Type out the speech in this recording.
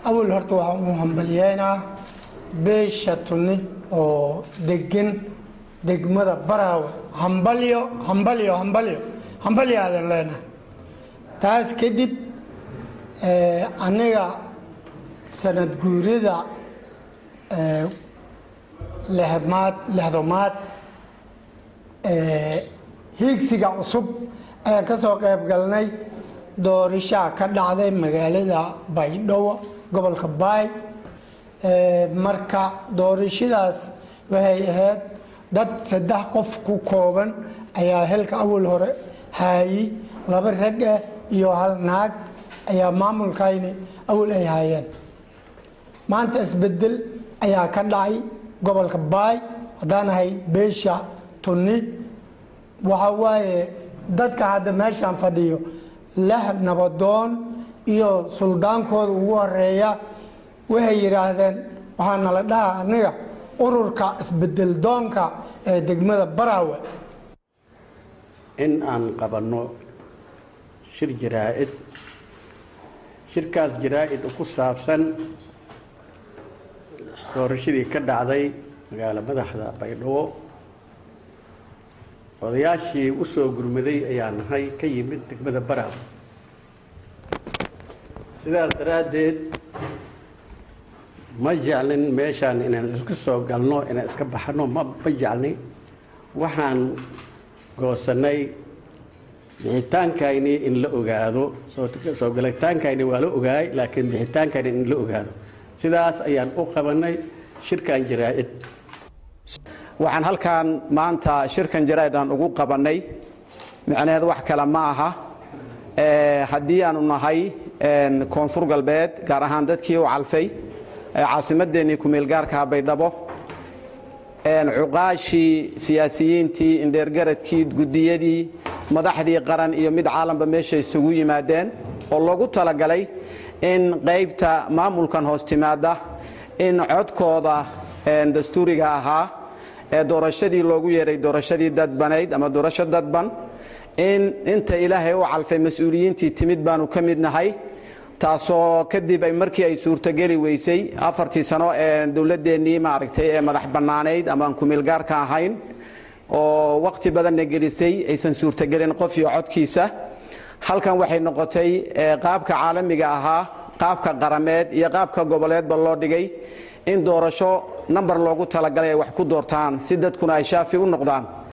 أول هرتو همبليانا بيشتوني أو دقن دقمة براوة همبليو همبليو همبليو همبليو هذا لنا تاس كدب أنيقا سند جوريدا لهدومات هيكسيقا عصب كسوق يبقلني دوريشا كدعدي مغالدا بايدو قبل كباي marka doorashadaas waxay ahayd dad 3 qof ku kooban ayaa helka awal hore haayay laba rag iyo hal naag ayaa maamulkayni awal ay haayeen maanta isbedel ayaa ka dhacay gobolka baay hadaan hay beesha tunni waxa waaye dadka hadda meeshan fadhiyo la nabadoon iyo suldaankooda ugu horeeya waxay yiraahdeen waxaana la dhahaa aniga ururka isbedel doonka ee degmada Baraawe in aan qabanno shir jaraa'id shirkaas jaraa'id ku saabsan doorashadii ka dhacday magaalada madaxda Baydhabo odayaashii u soo gurmaday ayaa nahay ka yimid degmada Baraawe sidaas daraadeed ma jeclin meeshaan inaan isku soo galno inaan iska baxno ma jeclin waxaan goosanay bixitaankayni in la ogaado soo galitaankayni waa la ogaay laakiin bixitaankayni in la ogaado sidaas ayaan u qabanay shirkan jaraa'id waxaan halkaan maanta shirkan jaraa'id aan ugu qabanay macnaheedu wax kale ma aha haddii aanu nahay koonfur galbeed gaar ahaan dadkii u calfay caasimadeennii ku meel gaarka Baydhabo cuqaashii siyaasiyiintii indheergaradkii gudiyadii madaxdii qaran iyo mid caalamka meesha isugu yimaadeen oo lagu talagalay in qaybta maamulkan hoos timaada in codkooda dastuuriga ahaa ee doorashadii loogu yeeray doorashadii dadbaneyd ama doorasho dadban in inta ilaahay u calfay mas'uuliyiintii timid baanu ka mid nahay taasoo kadib ay markii ay suurtageli weysay 4 sano ee dawladeennii maaragtay ee madax banaaneyd ama ku meel gaarka ahayn oo waqti badan gelisay aysan suurtagelin qof iyo codkiisa halkan waxay noqotay qaabka caalamiga ahaa qaabka qarameed iyo qaabka goboleedba loo dhigay in doorasho number loogu talagalay wax ku doortaan si dadkuna ay shaafi u noqdaan